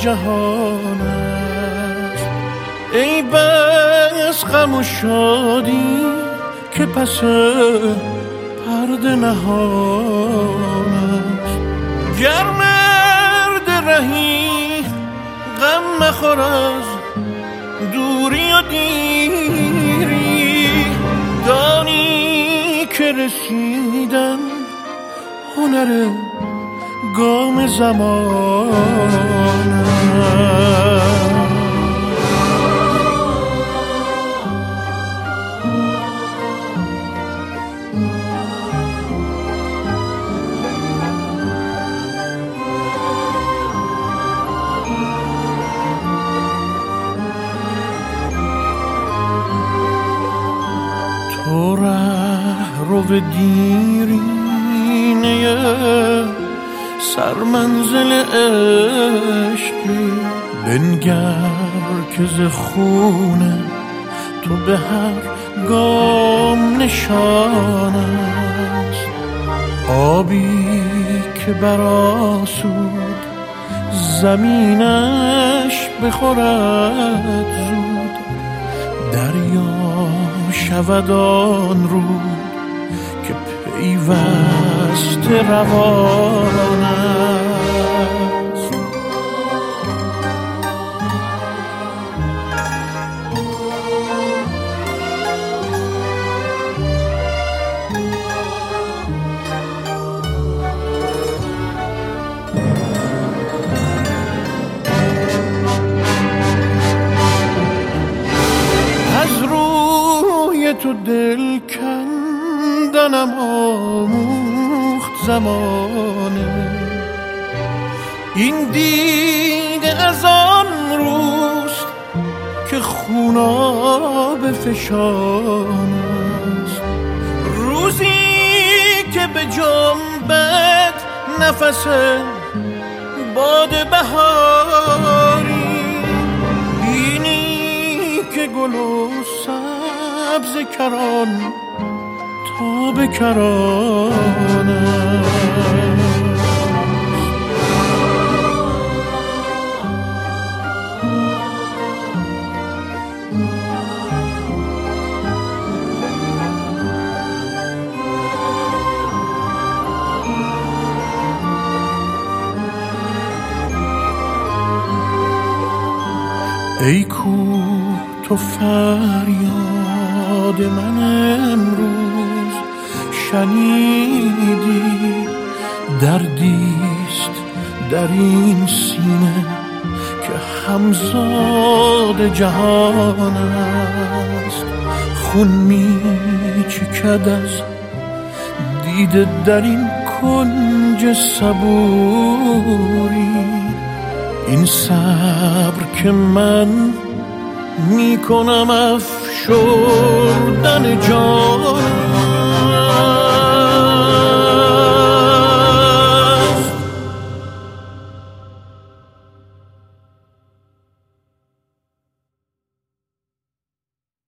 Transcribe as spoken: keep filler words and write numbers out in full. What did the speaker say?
جهان است. ای بس غم و شادی که پس پرده نهان است. گر مرد رهی غم مخور از دوری و دیری، دانی که رسیدن هنر گام زمان است. تو ره رو به دیرینه سرمنزل عشقی، بنگر که ز خونه تو به هر گام نشان است. آبی که برآسود زمینش بخورد زود، دریا شود آن رو که پیوست روان است. از روی تو دل کندنم آموخت زمانه، این دیده از آن روست که خوناب فشان است. روزی که به جنبت نفس باد بهاری، بینی که گل و سبز کران تا به کران است. ای کوه تو فریاد من امروز شنیدی، دردیست در این سینه که همزاد جهان است. خون می چکد از دیده در این کنج صبوری، این صبر که من می کنم افشردن جان